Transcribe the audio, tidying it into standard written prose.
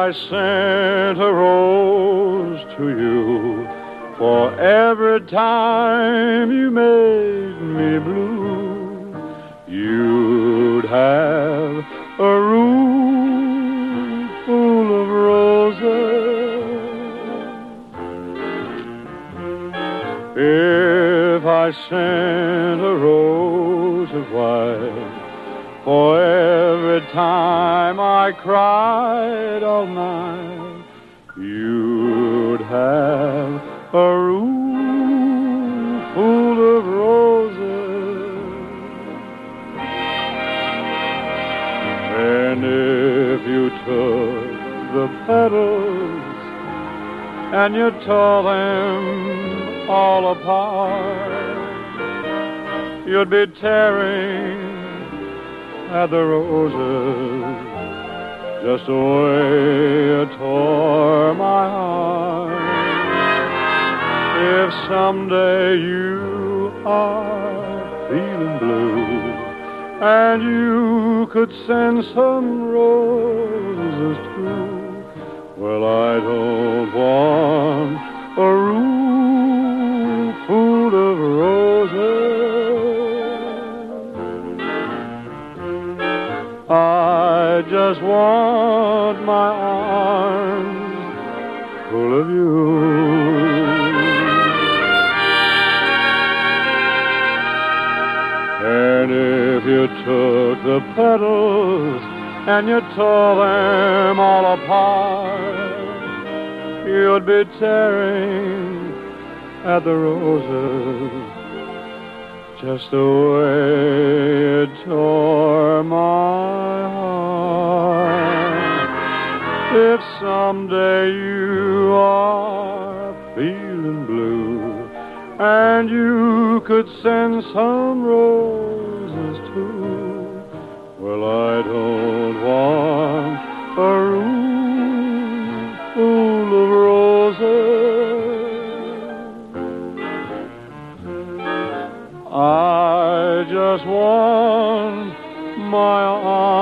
I sent a rose to you for every time you made me blue, you'd have a room full of roses. If I sent a rose of white for every time I cried all night, you'd have a room full of roses. And if you took the petals and you tore them all apart, you'd be tearing at the roses just the way you tore my heart. If someday you are feeling blue and you could send some roses too, well, I don't want a room full of roses. I just want my arms full of you. And if you took the petals and you tore them all apart, you'd be tearing at the roses just the way it tore my heart. If someday you are feeling blue and you could send some roses too, well, I don't want a room full of roses. I just want my arms